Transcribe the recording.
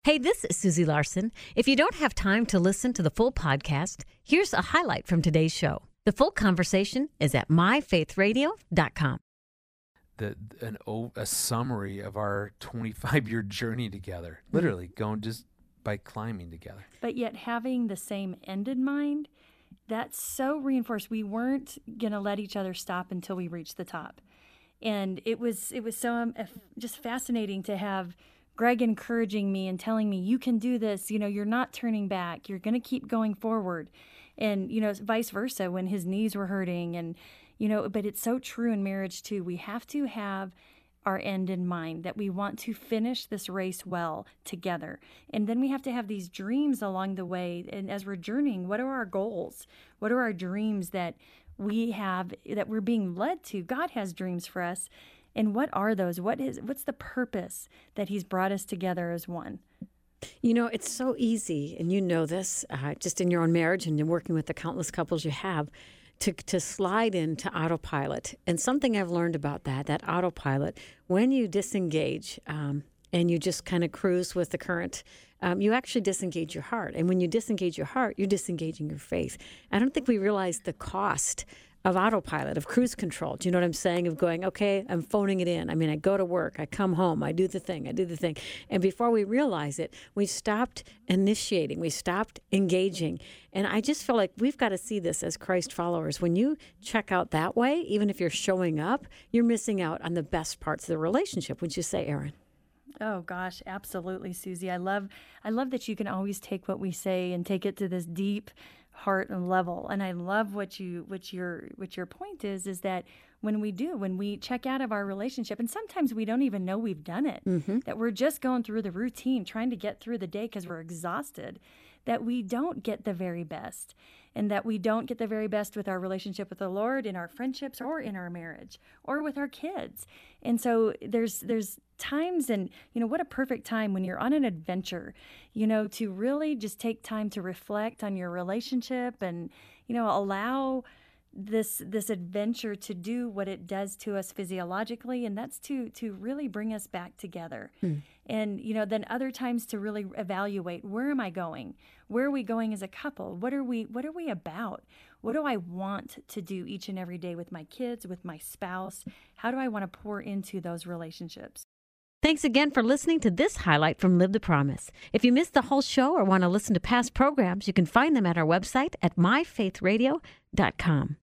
Hey, this is Susie Larson. If you don't have time to listen to the full podcast, here's a highlight from today's show. The full conversation is at myfaithradio.com. A summary of our 25-year journey together, literally going just by climbing together. But yet having the same end in mind, that's so reinforced. We weren't going to let each other stop until we reached the top. And it was so just fascinating to have Greg encouraging me and telling me, you can do this, you're not turning back, you're going to keep going forward. And, vice versa when his knees were hurting. And, but it's so true in marriage too. We have to have our end in mind, that we want to finish this race well together. And then we have to have these dreams along the way. And as we're journeying, what are our goals? What are our dreams that we have, that we're being led to? God has dreams for us. And what are those? What's the purpose that he's brought us together as one? It's so easy, and you know this, just in your own marriage and in working with the countless couples you have, to slide into autopilot. And something I've learned about that autopilot, when you disengage and you just kind of cruise with the current, you actually disengage your heart. And when you disengage your heart, you're disengaging your faith. I don't think we realize the cost of autopilot, of cruise control. Do you know what I'm saying? Of going, okay, I'm phoning it in. I mean, I go to work, I come home, I do the thing. And before we realize it, we stopped initiating, we stopped engaging. And I just feel like we've got to see this as Christ followers. When you check out that way, even if you're showing up, you're missing out on the best parts of the relationship. Would you say, Erin? Oh gosh, absolutely, Susie. I love that you can always take what we say and take it to this deep heart and level. And I love what your point is that when we check out of our relationship, and sometimes we don't even know we've done it, that we're just going through the routine, trying to get through the day because we're exhausted, that we don't get the very best. And that we don't get the very best with our relationship with the Lord, in our friendships, or in our marriage, or with our kids. And so there's times, and what a perfect time when you're on an adventure, to really just take time to reflect on your relationship and allow this adventure to do what it does to us physiologically, and that's to really bring us back together. And then other times to really evaluate, where am I going? Where are we going as a couple? What are we about? What do I want to do each and every day with my kids, with my spouse? How do I want to pour into those relationships? Thanks again for listening to this highlight from Live the Promise. If you missed the whole show or want to listen to past programs, you can find them at our website at myfaithradio.com.